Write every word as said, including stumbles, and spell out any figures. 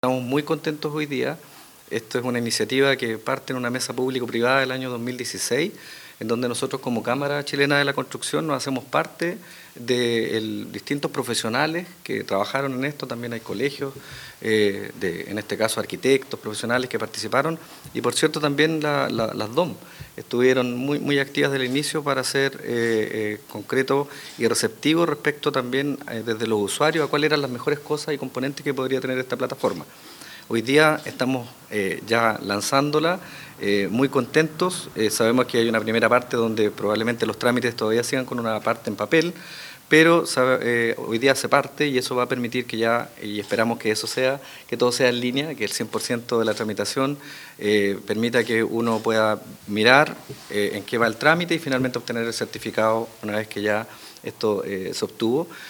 Estamos muy contentos hoy día. Esto es una iniciativa que parte en una mesa público-privada del año dos mil dieciséis, en donde nosotros como Cámara Chilena de la Construcción nos hacemos parte de el, distintos profesionales que trabajaron en esto. También hay colegios, eh, de, en este caso arquitectos, profesionales que participaron, y por cierto también la, la, las D O M estuvieron muy, muy activas desde el inicio para ser eh, eh, concretos y receptivos respecto también eh, desde los usuarios a cuáles eran las mejores cosas y componentes que podría tener esta plataforma. Hoy día estamos eh, ya lanzándola, eh, muy contentos. Eh, sabemos que hay una primera parte donde probablemente los trámites todavía sigan con una parte en papel, pero sabe, eh, hoy día se parte y eso va a permitir que ya, y esperamos que eso sea, que todo sea en línea, que el cien por ciento de la tramitación eh, permita que uno pueda mirar eh, en qué va el trámite y finalmente obtener el certificado una vez que ya esto eh, se obtuvo.